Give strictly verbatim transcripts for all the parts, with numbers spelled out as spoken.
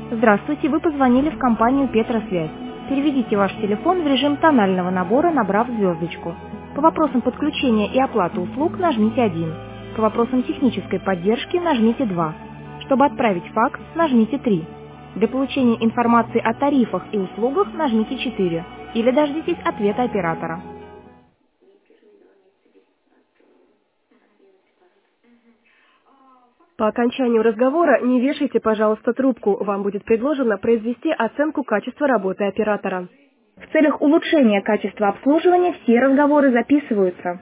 Здравствуйте, вы позвонили в компанию Петросвязь. Переведите ваш телефон в режим тонального набора, набрав звездочку. По вопросам подключения и оплаты услуг нажмите один. По вопросам технической поддержки нажмите два. Чтобы отправить факс, нажмите три. Для получения информации о тарифах и услугах нажмите четыре. Или дождитесь ответа оператора. По окончанию разговора не вешайте, пожалуйста, трубку. Вам будет предложено произвести оценку качества работы оператора. В целях улучшения качества обслуживания все разговоры записываются.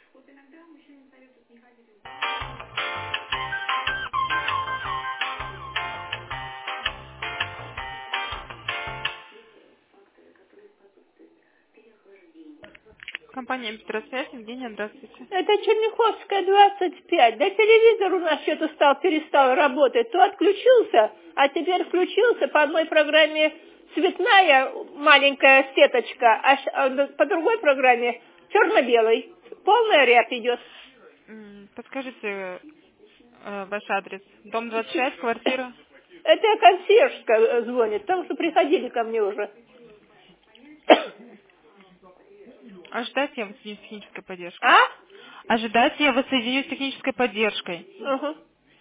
Компания Петросвязь, Евгения, здравствуйте. Это Черняховская, двадцать пять. Да телевизор у нас что-то стал, перестал работать. То отключился, а теперь включился. По одной программе цветная маленькая сеточка, а ш- а по другой программе черно-белый. Полный ряд идет. М, Подскажите э, ваш адрес. Дом двадцать пять, квартира. Это консьержка э, звонит, потому что приходили ко мне уже. Ожидайте, я воссоединюсь с технической поддержкой. А? Ожидайте, я воссоединюсь с технической поддержкой. Ага.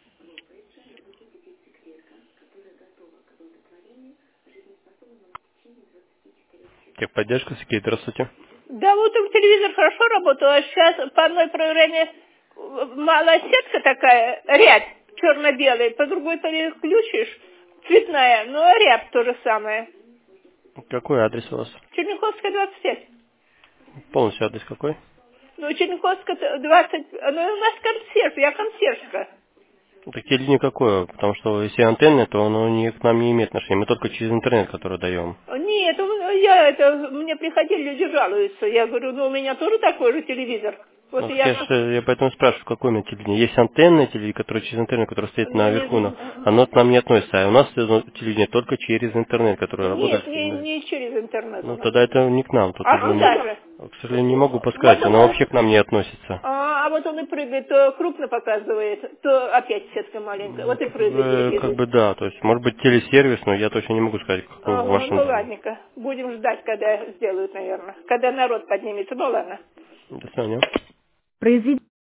Техподдержка, Сергей, здравствуйте. Да вот там телевизор хорошо работал, а сейчас по одной программе э, малая сетка такая, ряд черно-белый, по другой переключишь, цветная, но ряд то же самое. Какой адрес у вас? Черняховская, двадцать пять. Полностью адрес какой? Ну, Черняховская, двадцать, ну, у нас консьерж, я консьержка. Так телевидение какое? Потому что если антенны, то оно не, к нам не имеет отношения. Мы только через интернет, который даем. Нет, у- я это, мне приходили, люди жалуются. Я говорю, ну, у меня тоже такой же телевизор. Вот Ну, так я, я, ж, я поэтому спрашиваю, какое у меня телевидение. Есть антенное телевидение, которое через интернет, которое стоит ну, наверху, но не, оно к нам не относится. А у нас телевидение только через интернет, которое работает. нет, не, не через интернет у Ну, нас. тогда это не к нам. Тут А уже не- куда же? К сожалению, не могу Вот подсказать. он, Оно вообще к нам не относится. а, а вот он и прыгает, то крупно показывает, то опять сетка маленькая. Вот и прыгает Э, Как телевизор. бы да, то есть может быть телесервис, но я точно не могу сказать, какой в Ага, вашем ну доме. ладненько. Будем ждать, когда сделают, наверное. Когда народ поднимется. Ну ладно. До свидания. Произведите